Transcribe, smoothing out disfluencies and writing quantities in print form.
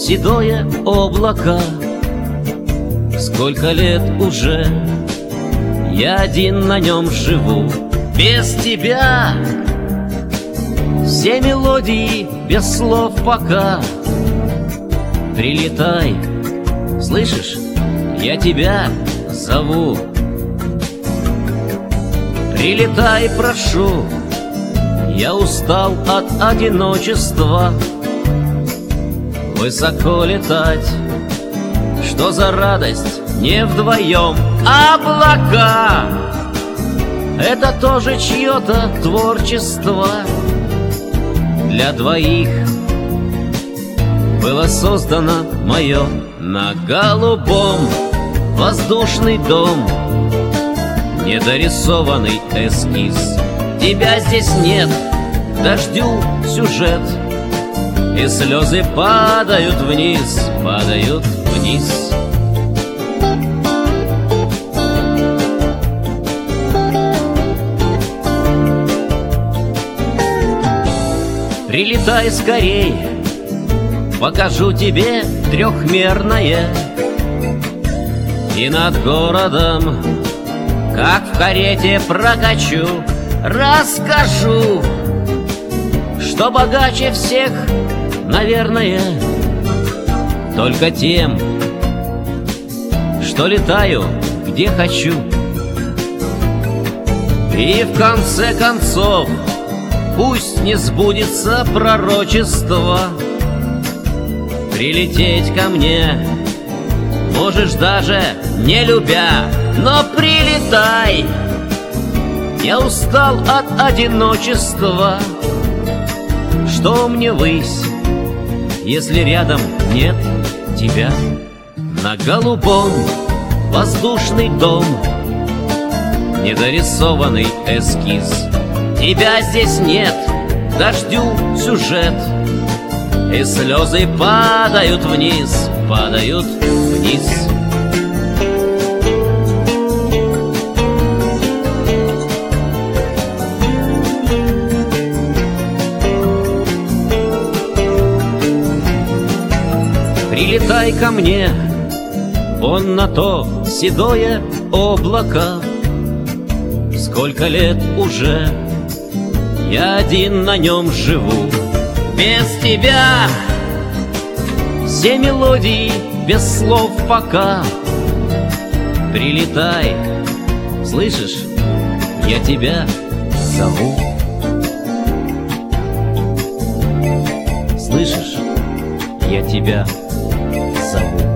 седое облако. Сколько лет уже я один на нем живу. Без тебя все мелодии без слов пока. Прилетай, слышишь, я тебя зову. Прилетай, прошу, я устал от одиночества. Высоко летать, что за радость, не вдвоем. Облака — это тоже чье-то творчество. Для двоих было создано мое на голубом воздушный дом. Недорисованный эскиз. Тебя здесь нет, дождю сюжет, и слезы падают вниз, падают вниз. Прилетай скорей, покажу тебе трехмерное. И над городом, как в карете прокачу, расскажу, что богаче всех, наверное, только тем, что летаю, где хочу. И в конце концов, пусть не сбудется пророчество, прилететь ко мне можешь даже не любя, но прилетай. Я устал от одиночества. Что мне высь, если рядом нет тебя? На голубом воздушный дом, недорисованный эскиз. Тебя здесь нет, дождю сюжет, и слезы падают вниз, падают вниз. Прилетай ко мне, вон на то седое облако. Сколько лет уже я один на нем живу. Без тебя все мелодии без слов пока. Прилетай, слышишь, я тебя зову. Слышишь, я тебя зову.